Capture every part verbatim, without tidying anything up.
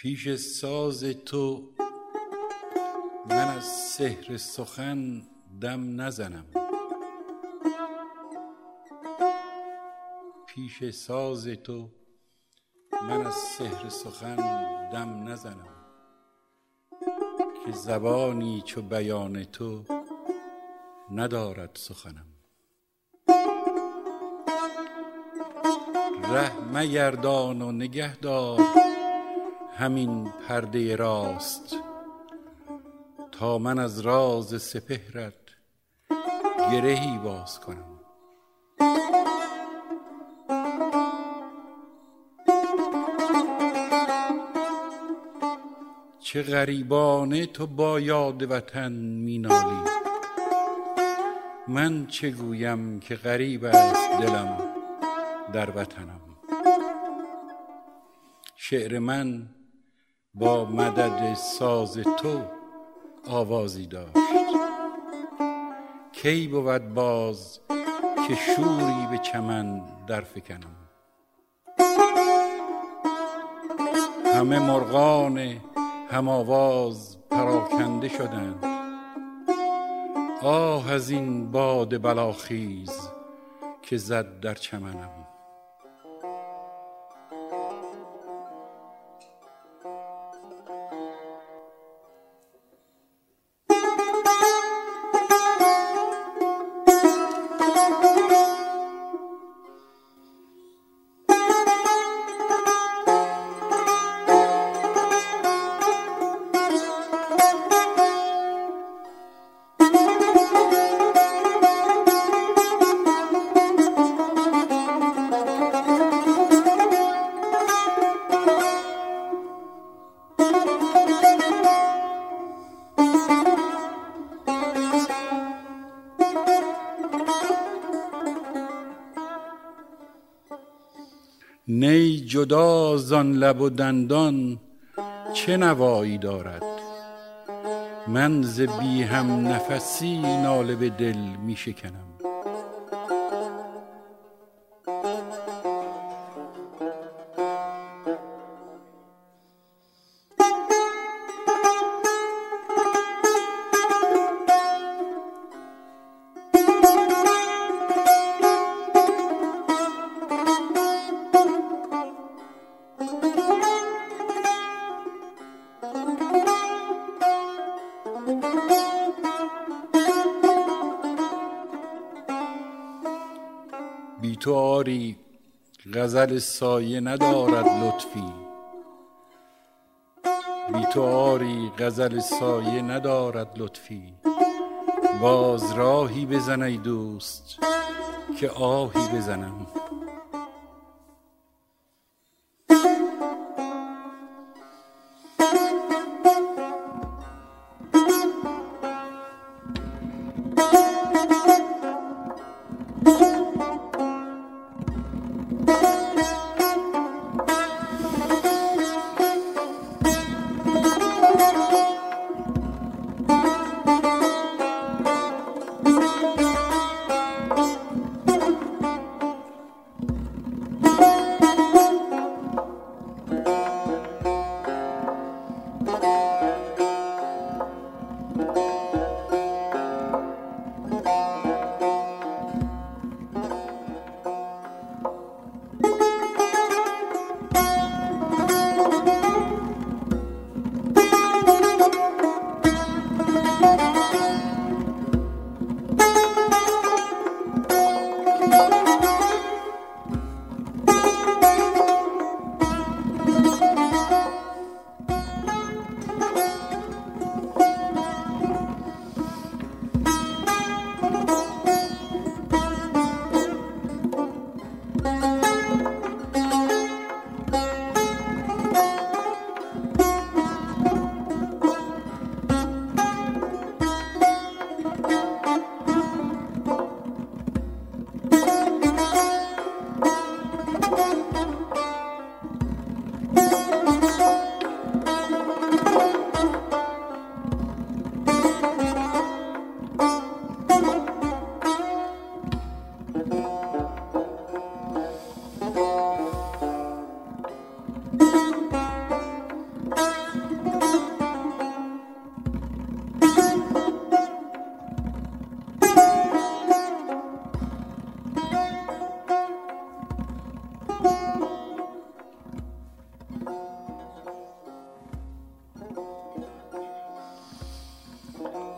پیش ساز تو من از سحر سخن دم نزنم، پیش ساز تو من از سحر سخن دم نزنم، که زبانی چو بیان تو ندارد سخنم. ره مگردان و نگه دار همین پرده راست، تا من از راز سپهرت گرهی باز کنم. چه غریبانه تو با یاد وطن می نالی، من چه گویم که غریب است دلم در وطنم. شعر من با مدد ساز تو آوازی داشت، کی بود باز که شوری به چمن در فکنم. همه مرغان هم آواز پراکنده شدند، آه از این باد بلاخیز که زد در چمنم. نی جدا زان لب و دندان چه نوایی دارد، من ز بی هم نفسی ناله به دل می شکنم. بی تو آری غزل سایه ندارد لطفی، بی تو آری غزل سایه ندارد لطفی. باز راهی بزن ای دوست که آهی بزنم.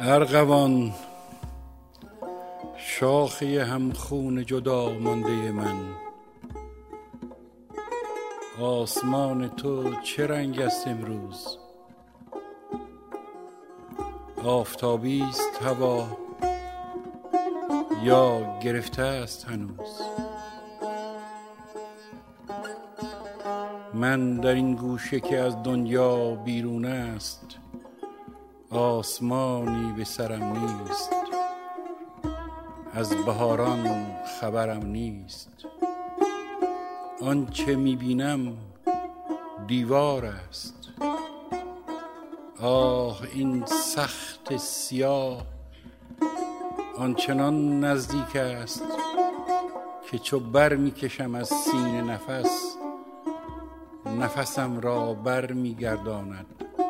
ارغوان شاخه همخون جدا مانده من، آسمان تو چه رنگ است امروز؟ آفتابی است هوا یا گرفته است هنوز؟ من در این گوشه که از دنیا بیرون است، آسمانی به سرم نیست، از بهاران خبرم نیست. آنچه میبینم دیوار است، آه این سخت سیاه آنچنان نزدیک است که چو بر میکشم از سینه نفس، نفسم را بر میگرداند.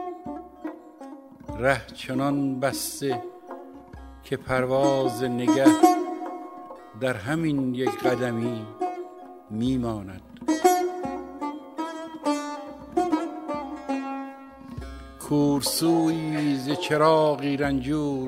ره چنان بسته که پرواز نگه در همین یک قدمی میماند. کورسویی ز چراغی رنجور،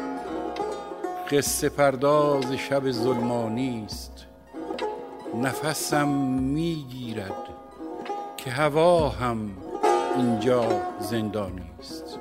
قصه پرداز شب ظلمانی است. نفسم میگیرد که هوا هم اینجا زندانی است.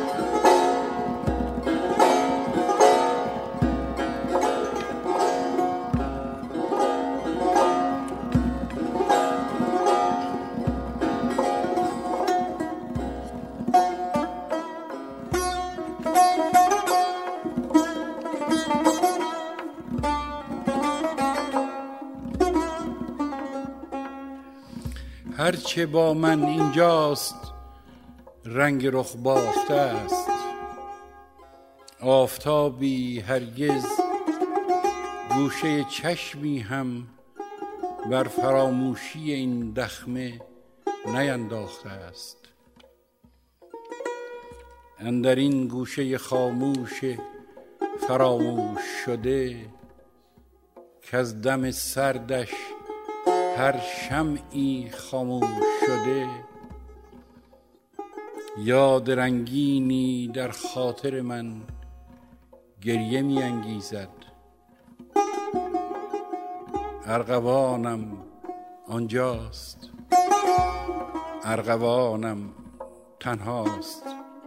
هرچه با من اینجاست رنگ رخ باخته است. آفتابی هرگز گوشه چشمی هم بر فراموشی این دخمه نینداخته است. اندر این گوشه خاموش فراموش شده که از دم سردش هر شمعی خاموش شده، یاد رنگینی در خاطر من گریه می انگیزد. ارغوانم آنجاست، ارغوانم تنهاست.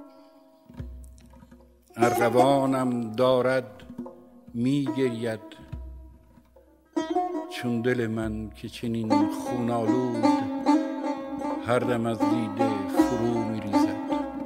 ارغوانم دارد می گرید چون دل من که چنین خون آلود هر دم از دیده فرو می ریزد.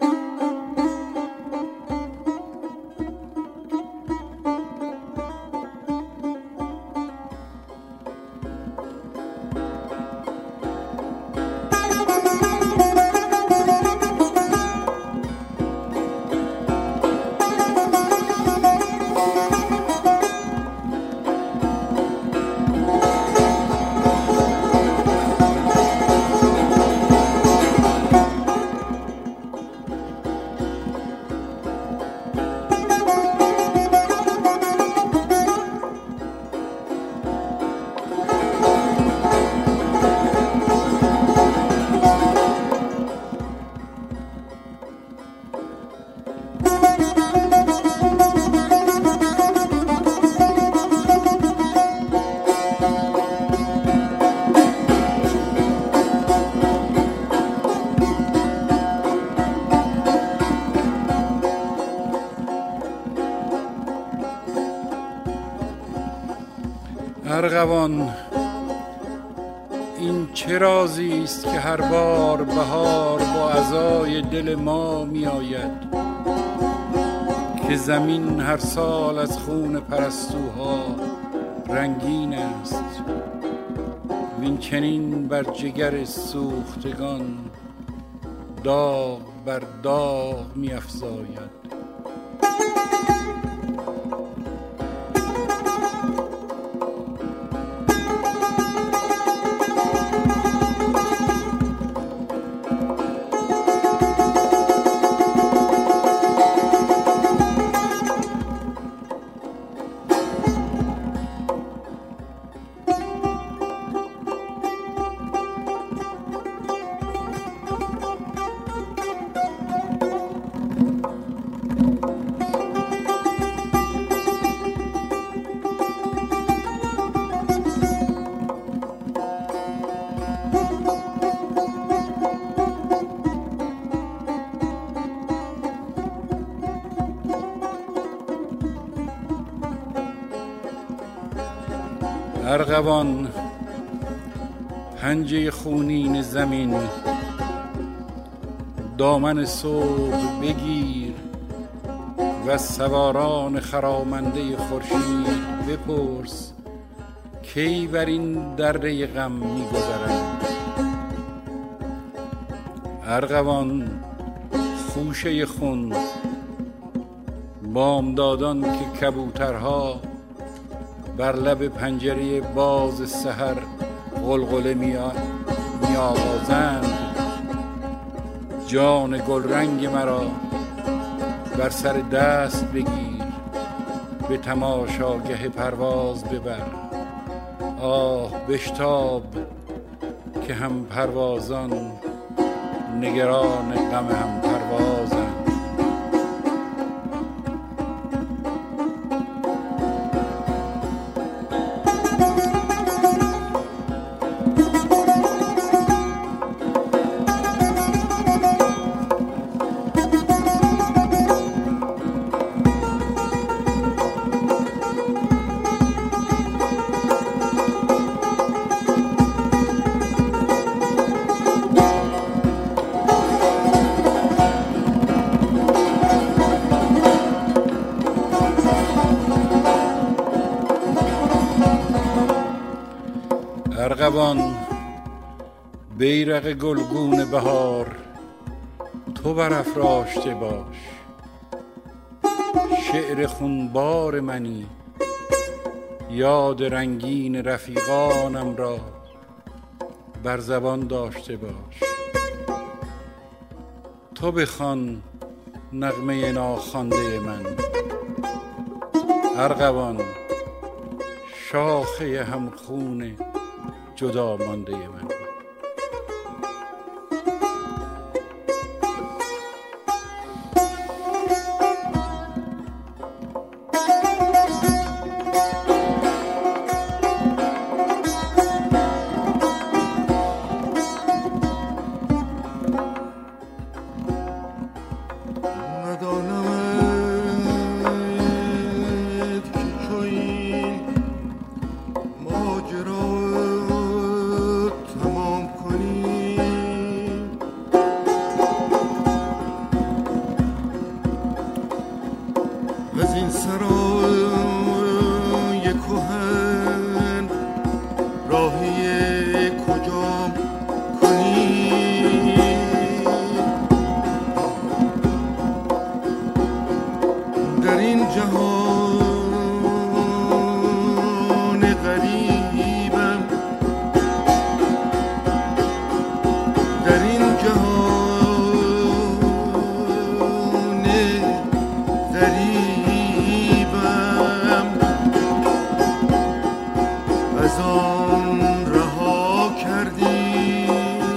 ارغوان این چه رازی است که هر بار بهار با عزای دل ما می آید، که زمین هر سال از خون پرستوها رنگین است، وین چنین بر جگر سوختگان داغ بر داغ می افزاید. ارغوان پنجه خونین زمین، دامن صبح بگیر و سواران خرامنده خورشید بپرس کی بر این دره غم می‌گذرند. ارغوان خوشه خون، بامدادان که کبوترها بر لب پنجره باز سحر غلغله می‌آوازند، جان گلرنگ مرا بر سر دست بگیر، به تماشاگه پرواز ببر. آه بشتاب که هم پروازان نگران غم هم پروازند. ارغوان بیرق گلگون بهار، تو برافراشته باش. شعر خونبار منی، یاد رنگین رفیقانم را بر زبان داشته باش. تو بخوان نغمه ناخوانده من، ارغوان شاخه همخون جدا مانده من. از این سرای کهن راهی کجا کنی؟ در این جهان غریبم، در این جهان غریبم، از آن رها کردی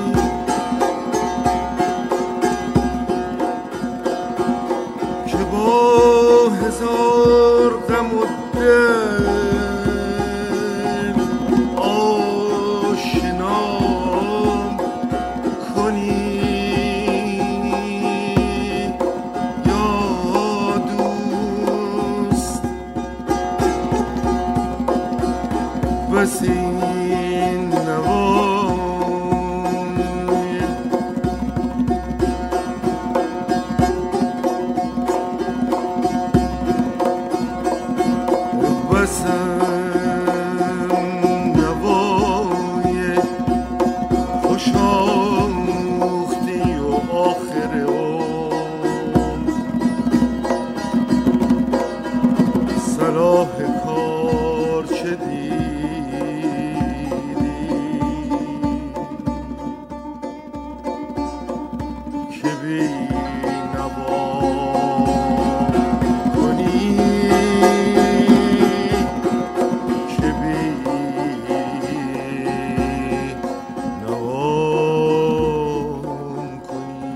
که با هزار غم و دل آشنام کنی یا دوست. بس این نوای بسم نوای خوش آموختی و آخر عمر صلاح کار چه دیدی؟ که بی نوا کنی، که بی نوا کنی.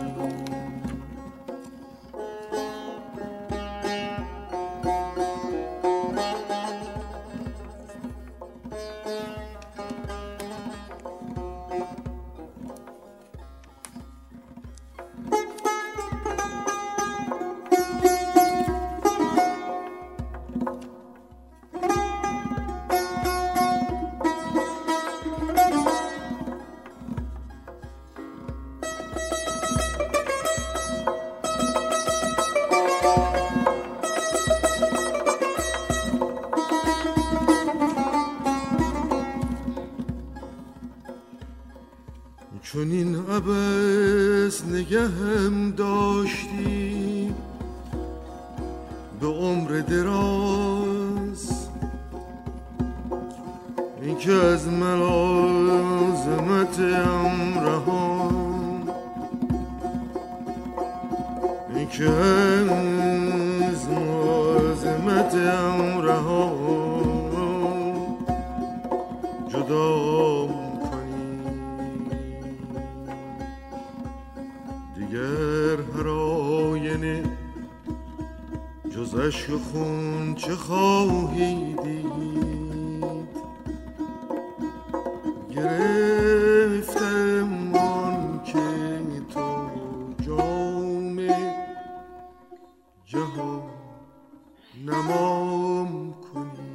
چون این عبث نگهم داشتی به عمر دراز، این که از ملازمت امرهان، این که از ملازمت امرهان جدا کنی. دیگر هر آینه جز اشک و خون چه خواهی دید؟ گرفتم آن که تو جام جهان نمام کنی.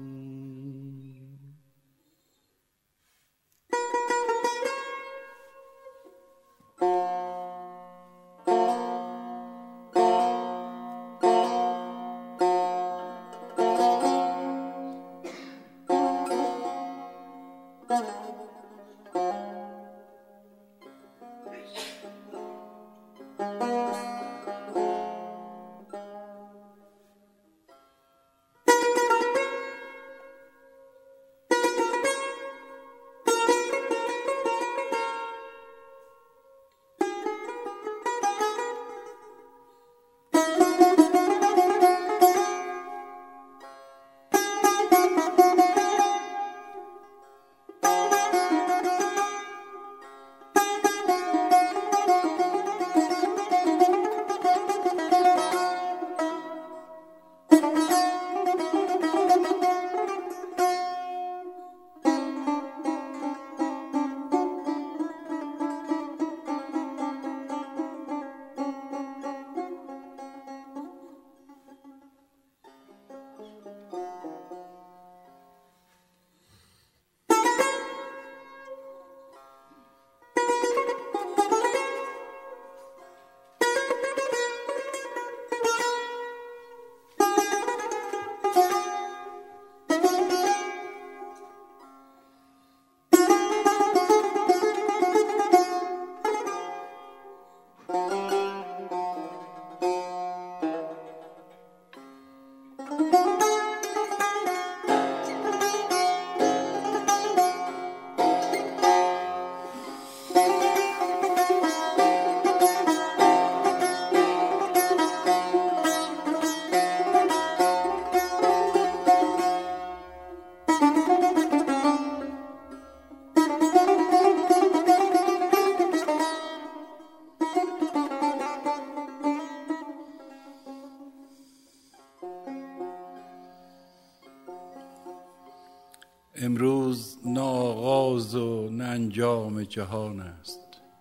امروز نه آغاز و نه انجام جهان است.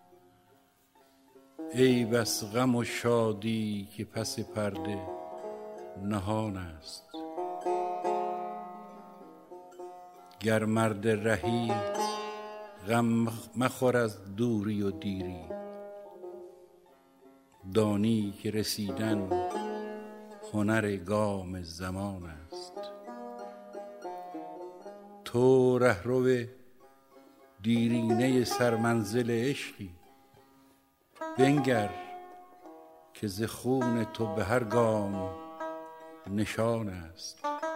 ای بس غم و شادی که پس پرده نهان است. گر مرد رهی غم مخور از دوری و دیری، دانی که رسیدن هنر گام زمان است. تو رهرو دیرینه سرمنزل عشقی، بنگر که ز خون تو به هر گام نشان است.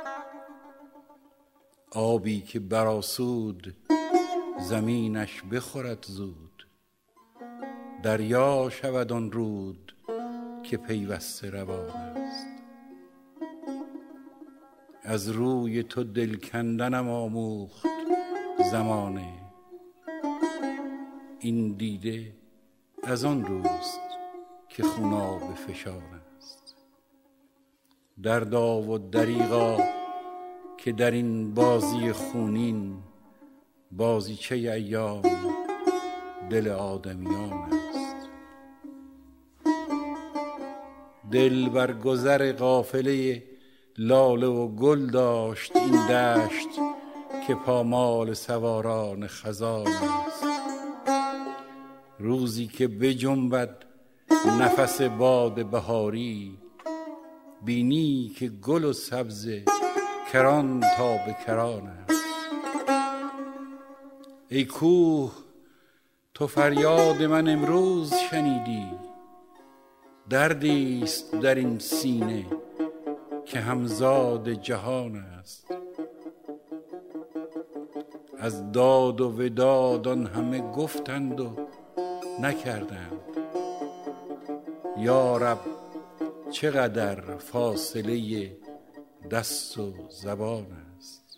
آبی که برآسود زمینش بخورد زود، دریا شود آن رود که پیوسته روان است. از روی تو دل کندنم آموخت زمانه، این دیده از آن روست که خوناب فشان است. دردا و دریغا که در این بازی خونین، بازیچه ایام دل آدمیان است. دل بر گذر قافله لاله و گل داشت این دشت که پامال سواران خزان است. روزی که بجنبد نفس باد بهاری، بینی که گل و سبزه کران تا به کران است. ای کوه تو فریاد من امروز شنیدی، دردی است در این سینه که همزاد جهان است. از داد و وداد آن همه گفتند و نکردند، یا رب چقدر فاصله دست و زبان است.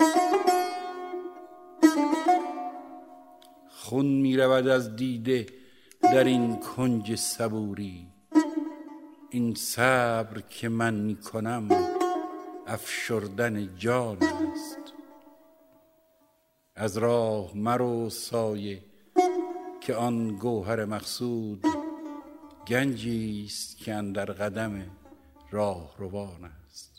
خون می رود از دیده در این کنج صبوری، این صبر که من می کنم افشردن جان است. از راه مرو سایه که آن گوهر مقصود گنجی است که اندر قدم راهروان است.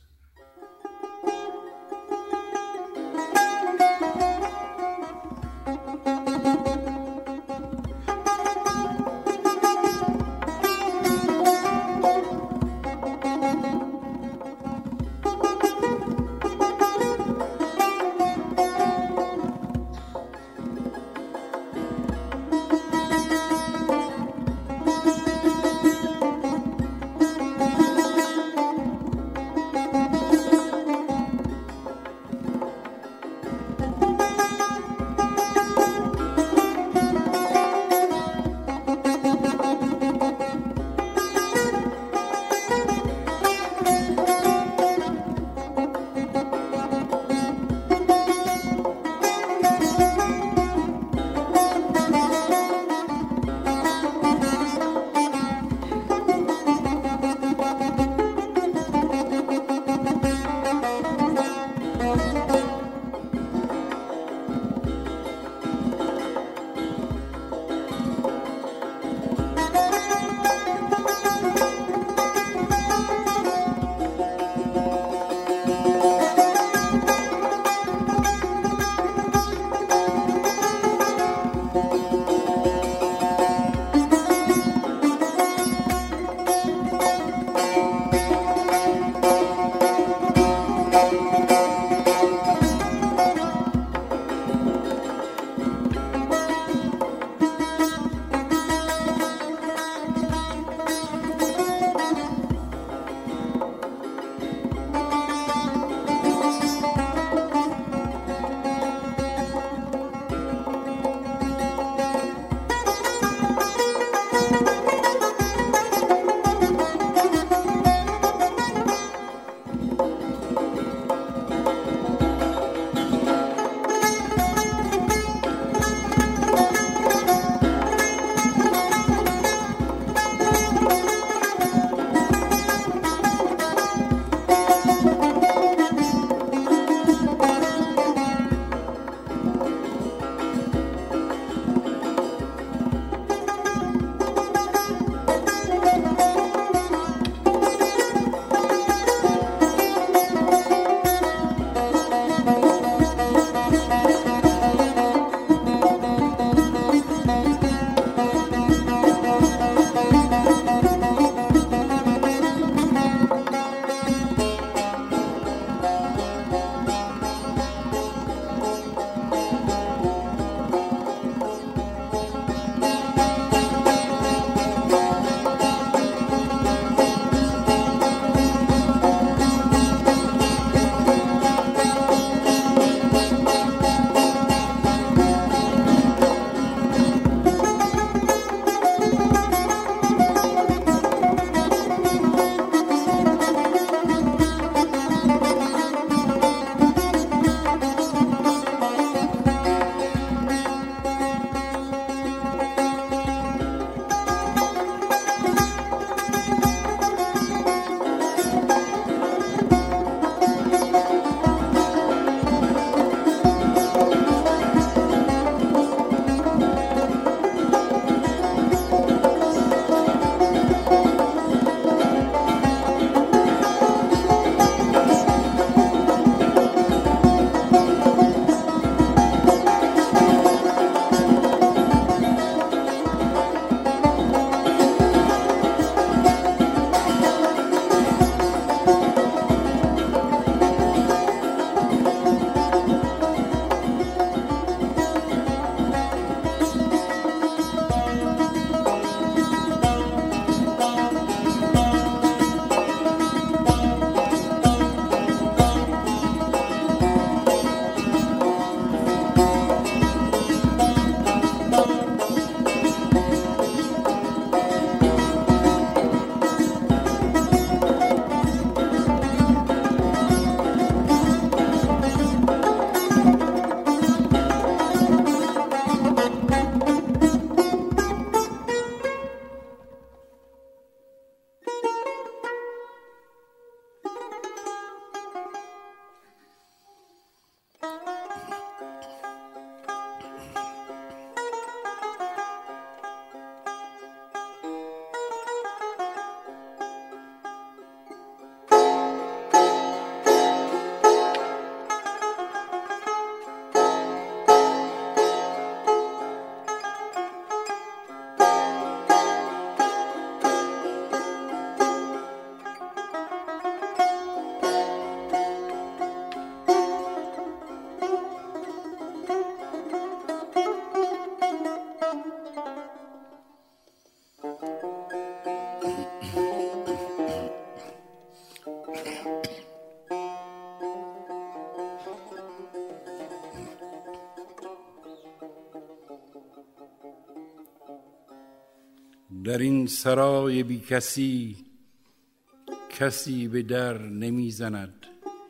در این سرای بی کسی کسی به در نمی زند.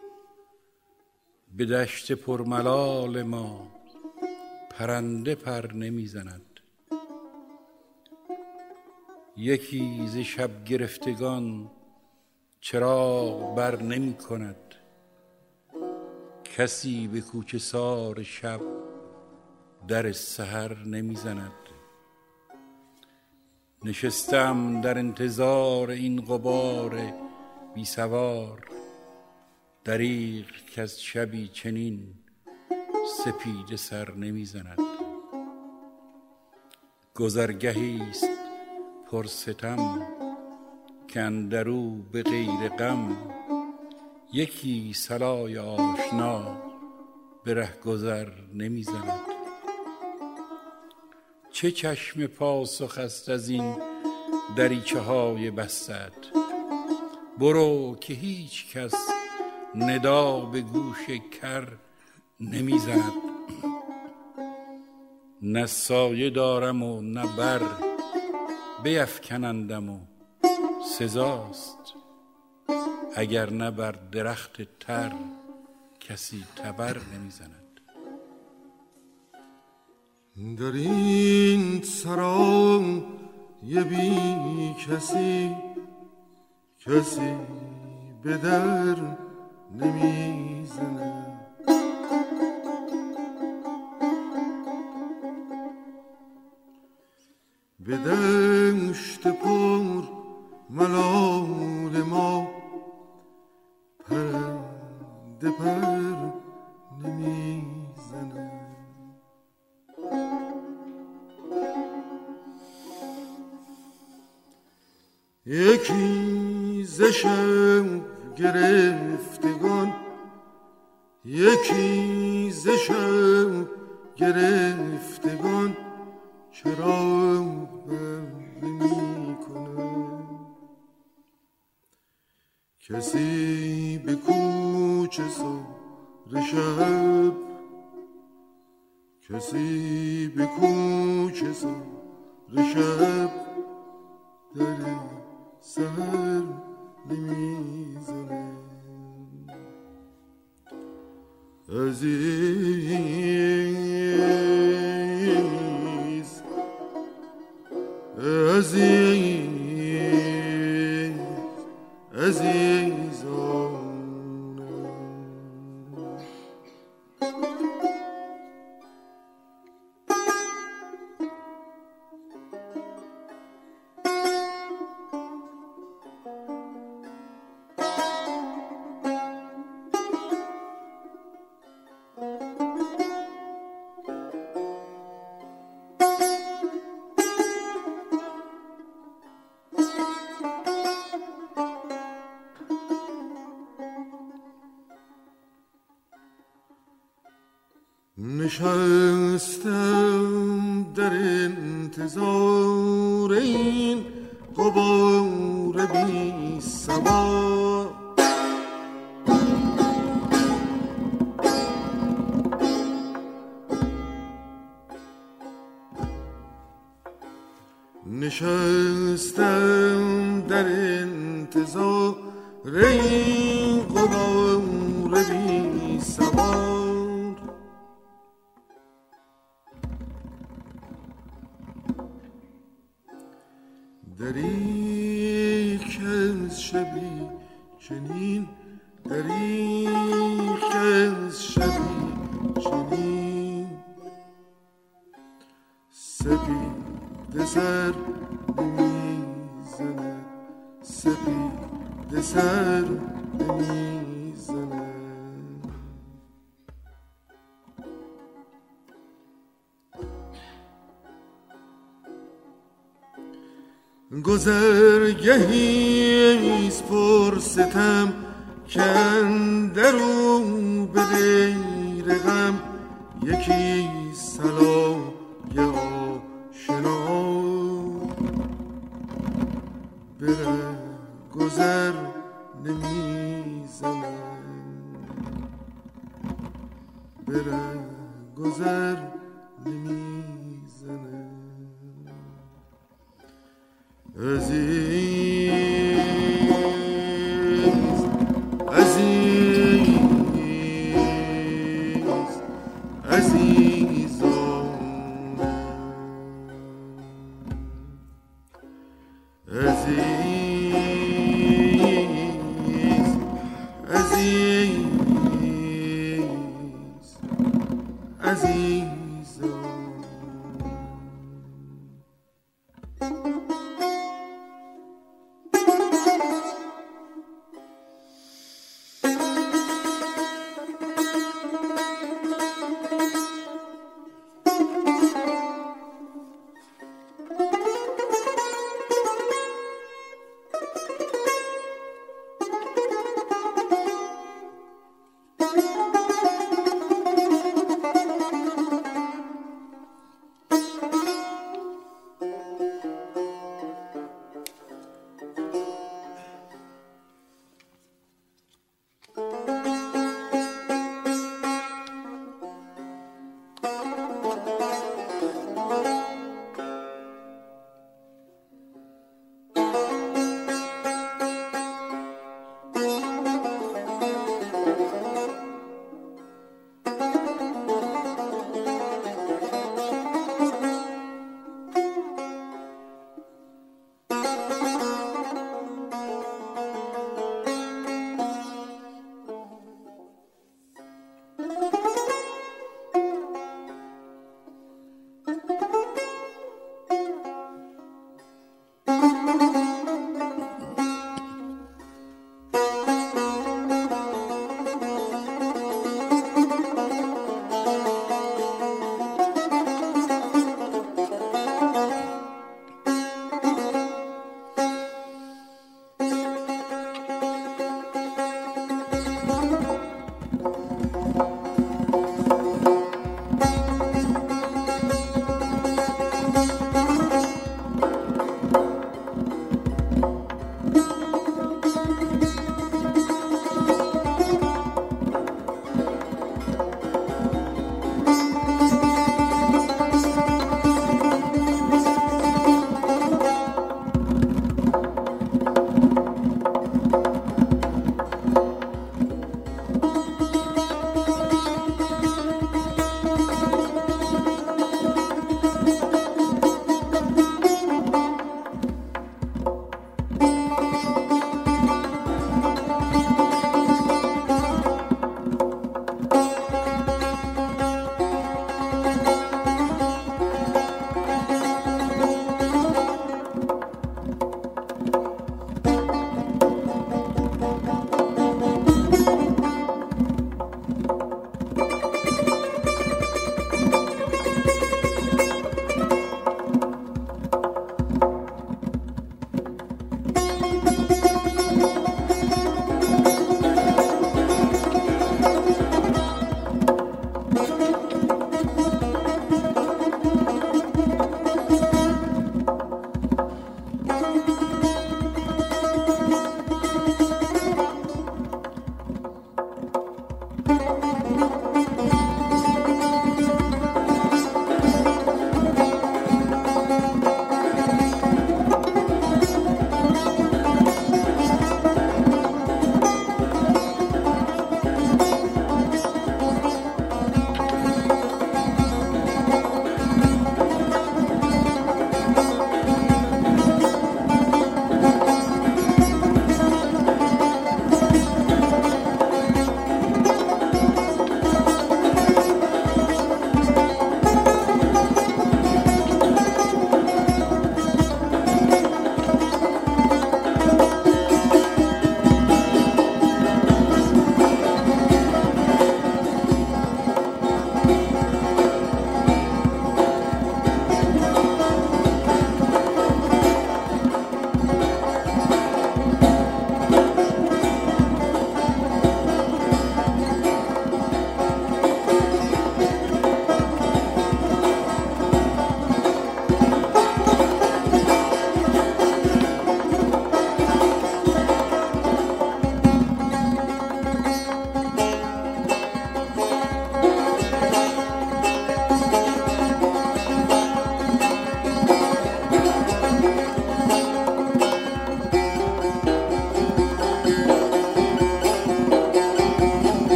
به دشت پرملال ما پرنده پر نمی زند. یکی ز شب گرفتگان چراغ بر نمی کند. کسی به کوچه سار شب در سحر نمی زند. نشستم در انتظار این غبار بی سوار، دریغ که از شبی چنین سپیده سر نمی زند. گذرگهی است پرستم که اندرو به غیر غم یکی صلای آشنا به رهگذر نمی زند. چه چشم پاسخ است از این دریچه های بستت؟ برو که هیچ کس ندا به گوش کر نمی زند. نه سایه دارم و نه بر بیفکنندم و سزاست اگر نه بر درخت تر کسی تبر نمی زند. در این سرای بی کسی کسی به در نمی زند. به دشت پر ملال ما پرنده پر نمی زند. یکی ز شب گرفتگان یکی ز شب گرفتگان چرا بر نمی کند. کسی به کوچه سر شب کسی به کوچه سر شب در سحر نمی زند. عزیز عزیز عزیزان نشستم در انتظار این غبار بی سوار. نشستم در انتظار این غبار بی سوار. دریغ از شبی چنین دریغ از شبی چنین سپیده سر نمی زند. سپیده سر نمی زند. گذرگهی است پر ستم که اندرو به غیر غم یکی صلای آشنا به رهگذر نمی زند. به رهگذر نمی زند.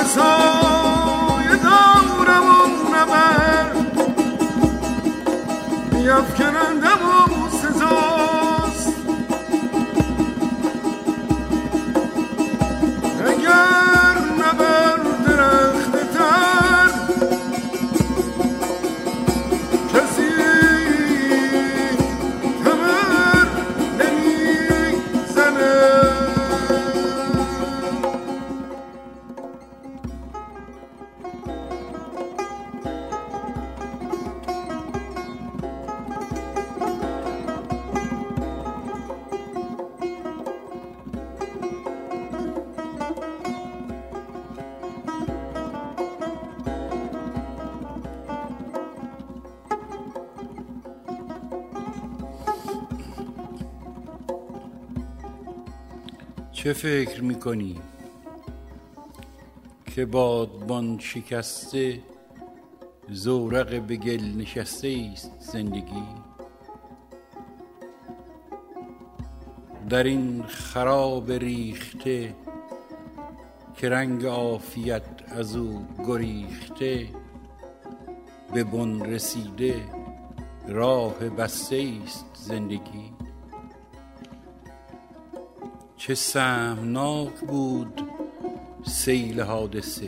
سایه دارم و نبر بیفکنندم و سزاست اگر نبر درخت تر کسی تبر نمی زنه. چه فکر میکنی که بادبان شکسته زورق به گل نشسته است زندگی؟ در این خراب ریخته که رنگ عافیت از او گریخته به بن رسیده راه بسته است زندگی. چه سهمناک بود سیل حادثه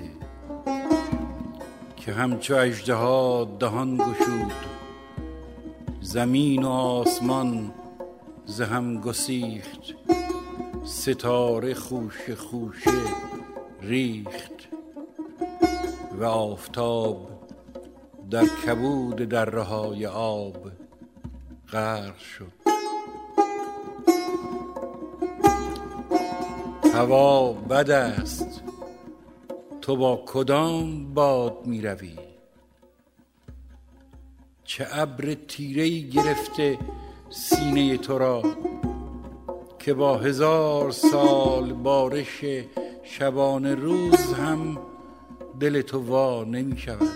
که همچو اژدها دهان گشود، زمین و آسمان ز هم گسیخت، ستاره خوش خوشه ریخت و آفتاب در کبود دره‌های آب غرق شد. هوا بد است، تو با کدام باد می روی؟ چه ابر تیره‌ای گرفته سینه تو را که با هزار سال بارش شبانه روز هم دل تو وا نمی شود؟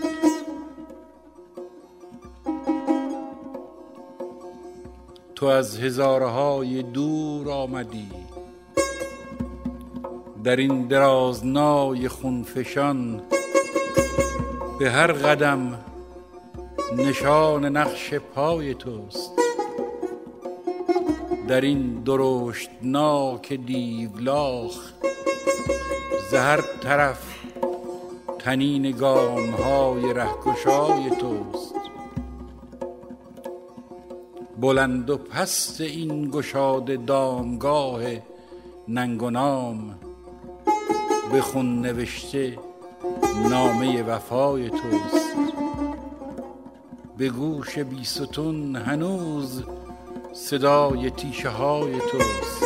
تو از هزارهای دور آمدی، در این درازنای خونفشان به هر قدم نشان نقش پای توست. در این درشتناک دیولاخ ز هر طرف طنین گام‌های رهکشای توست. بلند و پست این گشاده دامگاه ننگ و نام به خون نوشته نامه وفای توست. به گوش بیستون هنوز صدای تیشه های توست.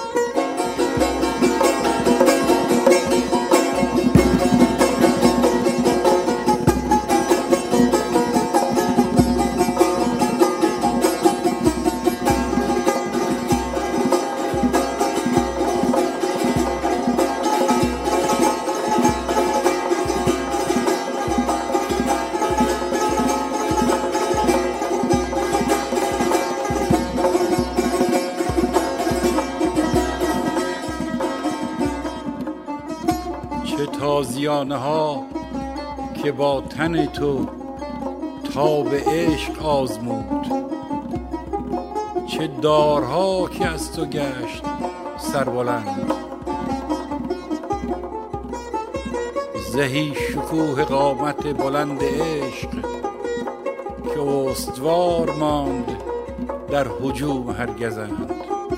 تازیانه ها که با تن تو تاب عشق آزمود، چه دارها که از تو گشت سربلند. زهی شکوه قامت بلند عشق که استوار ماند در هجوم هرگزند.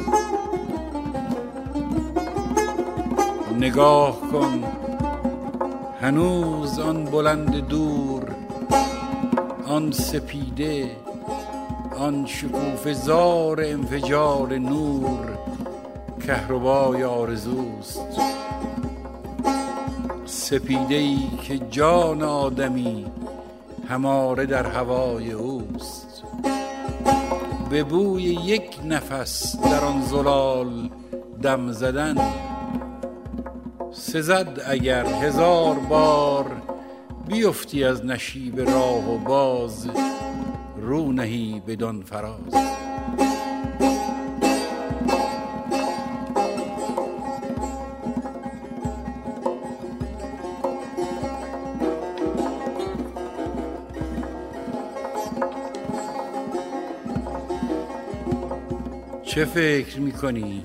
نگاه کن هنوز آن بلند دور، آن سپیده، آن شکوفه زار انفجار نور کهربای آرزوست. سپیده‌ای که جان آدمی هماره در هوای اوست. به بوی یک نفس در آن زلال دم زدن سزد اگر هزار بار بیفتی از نشیب راه و باز رو نهی بدان فراز. چه فکر میکنی؟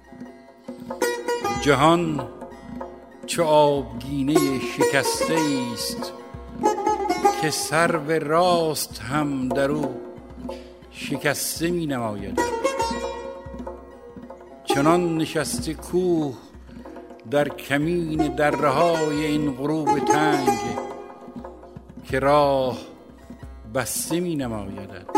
جهان چو آبگینه شکسته است که سرو راست هم در او شکسته می نماید. چنان نشسته کوه در کمین درهای این غروب تنگ که راه بسته می نماید.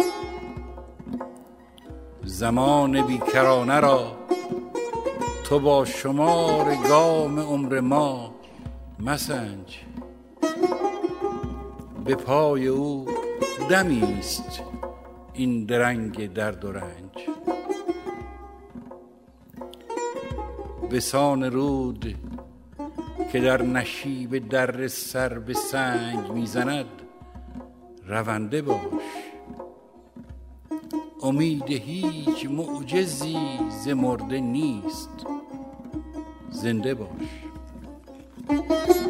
زمان بیکرانه را تو با شمار گام عمر ما مسنج. به پای او دمی است این درنگ درد و رنج. بسان رود که در نشیب در سر به سنگ میزند رونده باش. امید هیچ معجزی ز مرده نیست، زنده باش.